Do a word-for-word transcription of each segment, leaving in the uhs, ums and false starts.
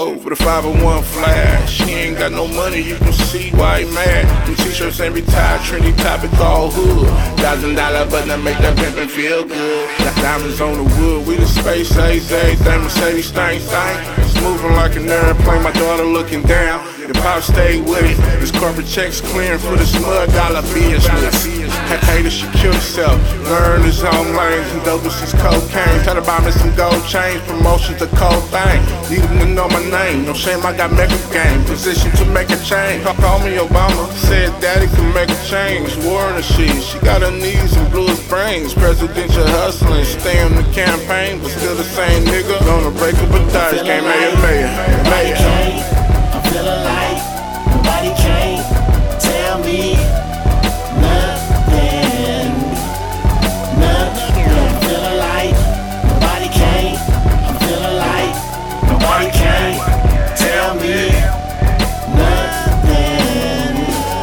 gold with a five oh one flash. She ain't got no money, you can see why he mad. Them t-shirts ain't retired, trendy topic all hood. Thousand dollar button, I make that pimpin' feel good. Diamonds on the wood, we the space age, everything Mercedes thing thing. It's moving like an airplane, my daughter looking down. The pop stay with it, this corporate checks clearing for the smug dollar business. Haters should kill himself, learn his own lanes and dopest his cocaine. Try to buy me some gold chains, promotions to cold thing. Need him to know my name, no shame I got mega game. Position to make a change, call me Obama. Said daddy can make a change, war in the sheets. She got her knees and blew his brains. Presidential hustling, stay on the campaign, but still the same nigga. Gonna break up a ties, can't make it mayor. Mayor. I'm feeling like nobody can't tell me nothing, nothing. I'm feeling like nobody can't, I'm feeling like nobody can't tell me nothing,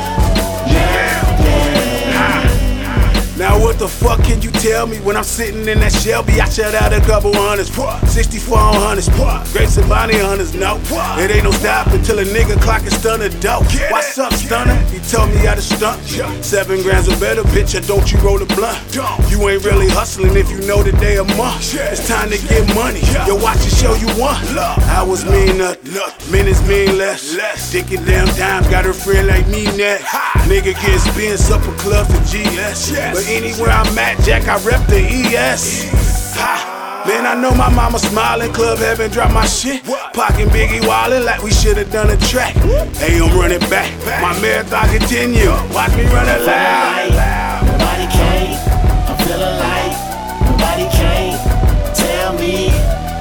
nothing. Now what the fuck can you tell me when I'm sitting in that Shelby? I shut out a couple hundreds, sixty-four on hundreds, Grapes and Bonnie hunters, no. It ain't no stop until a nigga clock is stunner dope. What's up, stunner? He told me how to stunt. Seven grams or better, bitch, or don't you roll a blunt. You ain't really hustling if you know that they a month. It's time to get money, yo, watch it show you one. Hours mean nothing, minutes mean less. Dickin' damn dimes, got her friend like me next. Nigga get spins up a club for G S. But anywhere I'm at, Jack, I rep the E S. Ha. Man, I know my mama smiling, club heaven drop my shit. Pocket Biggie wildin' like we should've done a track. Hey, I'm running back, my marathon continue. Watch me run it loud. Nobody can't, I'm feeling like nobody can't tell me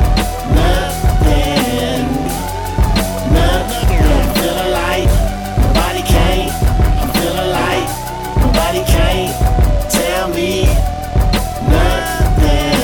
nothing, nothing. I'm feeling like nobody can't, I'm feeling like nobody can't tell me nothing.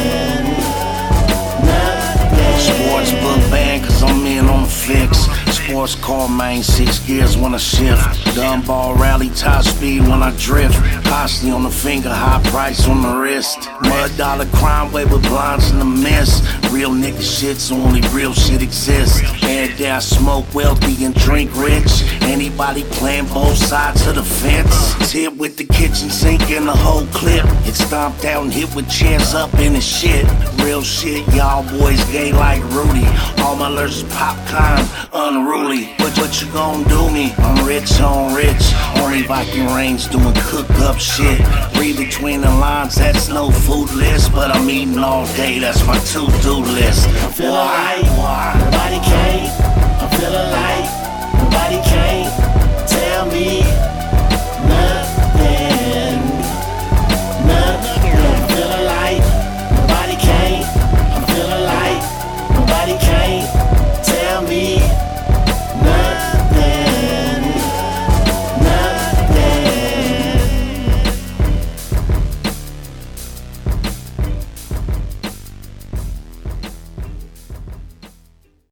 Sports book band, cause I'm in on the flicks. Sports car main, six gears when I shift. Dunbar rally, top speed when I drift. Costly on the finger, high price on the wrist. Mud dollar crime wave with blinds in the mist. Real nigga shit, so only real shit exists. Every day I smoke wealthy and drink rich. Anybody playing both sides of the fence? Tip with the kitchen sink and the whole clip. Get stomped out and hit with chairs up in the shit. Real shit, y'all boys gay like Rudy. All my lures is popcorn, unruly. But what you gon' do me? I'm rich on rich. Only Viking range doing cook up shit. Read between the lines, that's no food list. But I'm eating all day, that's my to-do list. I'm feeling like nobody can't